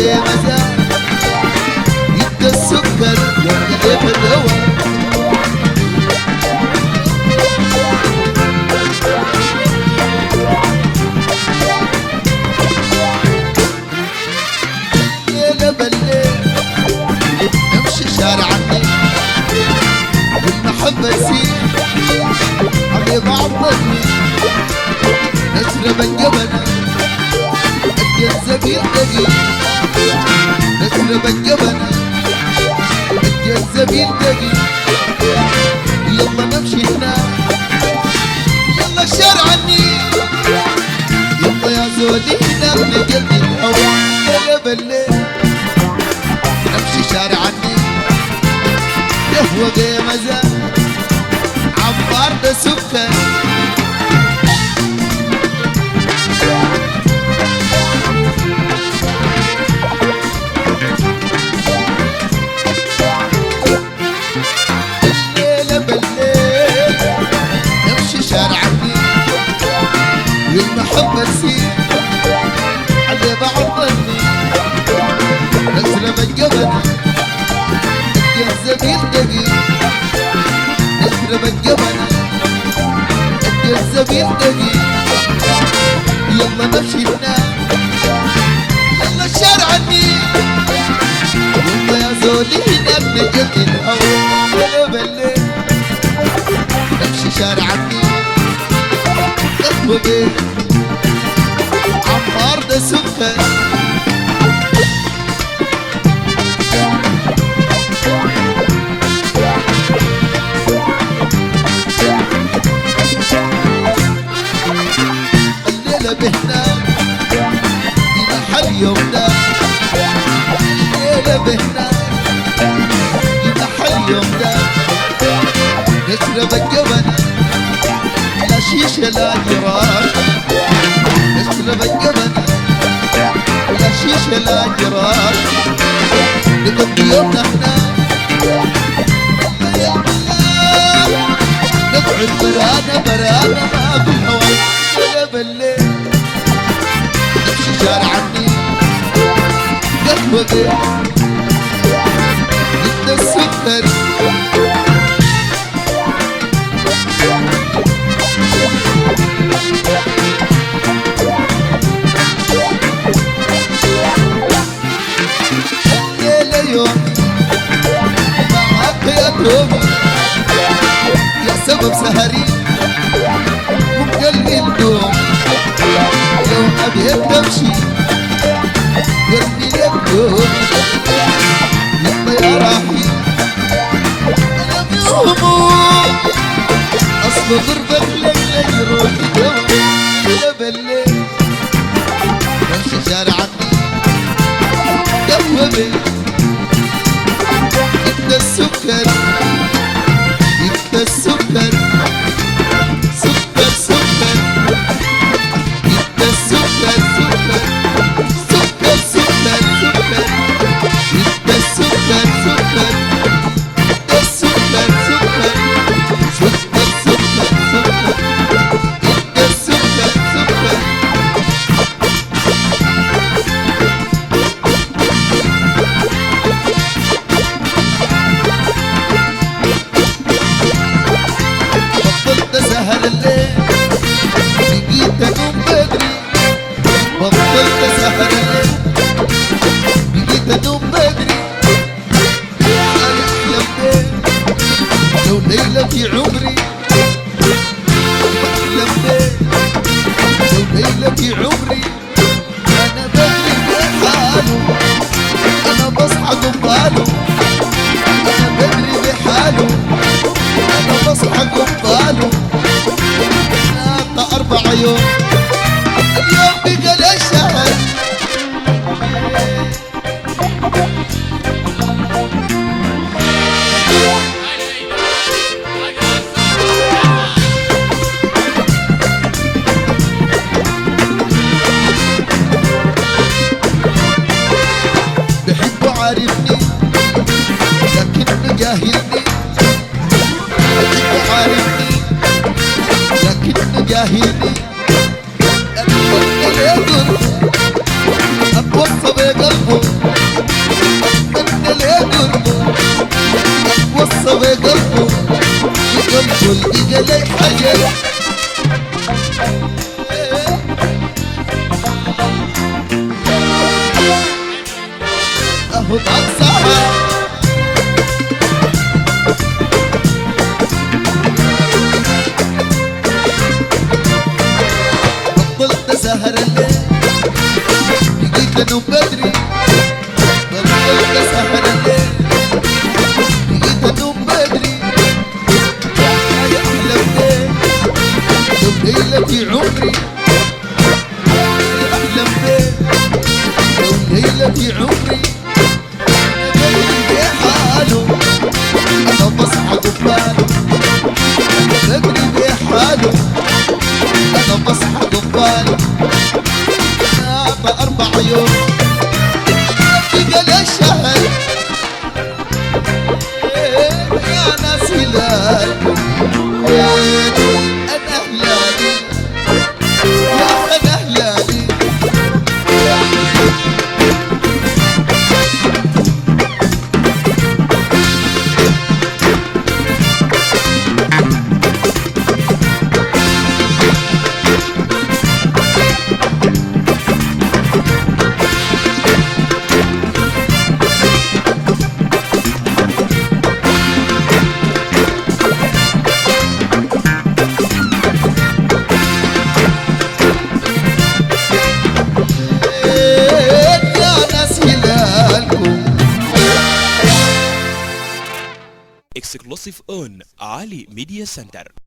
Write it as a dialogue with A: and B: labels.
A: يا مزاج يبقى السكر يبقى في الهوى. ليلة بالليل نمشي شارع النيل والمحبة تسير على بعضنا نشرب الجبل أدي الزبيب دقيق نشرب الجبل أدي الزبيب دقيق. يلا نمشي هناك يلا شارع النيل يلا يا زولي هناك نجدد الهوا. ليلة بالليل نمشي شارع النيل قهوة يا مزاج عبار ده سكر. الليلة بالليل نمشي شارع النيل والمحبة تسير على بعضنا نشرب الجبل أدي الزبيب دقيق نشرب الجبل أدي الزبيب دقيق. يلا نمشي هناك يلا شارع النيل يلا يا زولي هناك نجدد الهوا. ليلة بالليل نمشي شارع النيل قهوة بيه عمار ده سكر. الليلة بهناك ينحل يوم ده الليلة بهناك ينحل يوم ده نشرب الجبل لا شيشة لا جرار نشرب الجبل لا شيشة لا جرار نقضي يومنا هناك نقعد برانا برانا ما في الهوا. ليلة بالليل نمشي شارع النيل قهوة بيه يبقى السكر. الليلة يوم معاك يا توبي يا سبب سهري وبقلبي الدوم يوم أبيك تمشي قلبي لك دوم. يلا يا راحي أنا بهموم أصل غربك لك يروح دوم. ليلة بالليل نمشي شارع النيل قهوة بيه يبقى السكر يبقى السكر سكر سكر يبقى السكر سكر سكر سكر سكر يبقى السكر سكر يبقى السكر سكر سكر سكر سكر يبقى السكر سكر. بطلت سهر الليل بقيت انوم بدري بطلت سهر الليل بقيت انوم بدري. انا احلم بيه لو ليلة في عمري احلم بيه لو ليلة في عمري. انا بدري بحاله انا بصحى قباله انا بدري بحاله أنا بصحى قباله. ناطى 4 يوم اليوم بقى لي شهر. بحبه عارفني لكنه جاهلني بحبه عارفني لكنه جاهلني. أتوصى بقلبه وضعت سهر بطلت سهر الليل لقيت انه بدري بطلت سهر الليل لقيت انه بدري يا احلى ليل لو ليلة في عمري يا احلى ليل لو ليلة في عمري بدري بحاله انا بصحى قباله بدري بحاله انا بصحى قباله بأربع يوم بقى الشهر يا ناس هلالكم أنا هلالي يا أنا هلالي
B: Exclusive on Ali Media Center.